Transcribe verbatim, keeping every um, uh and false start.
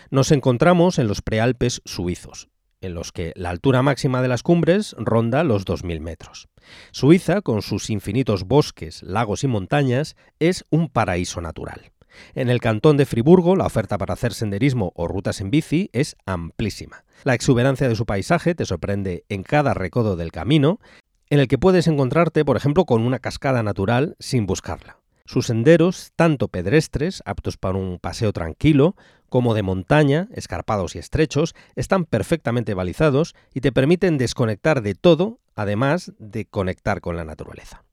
Nos encontramos en los Prealpes suizos, en los que la altura máxima de las cumbres ronda los dos mil metros. Suiza, con sus infinitos bosques, lagos y montañas, es un paraíso natural. En el cantón de Friburgo, la oferta para hacer senderismo o rutas en bici es amplísima. La exuberancia de su paisaje te sorprende en cada recodo del camino, en el que puedes encontrarte, por ejemplo, con una cascada natural sin buscarla. Sus senderos, tanto pedestres, aptos para un paseo tranquilo, como de montaña, escarpados y estrechos, están perfectamente balizados y te permiten desconectar de todo, además de conectar con la naturaleza.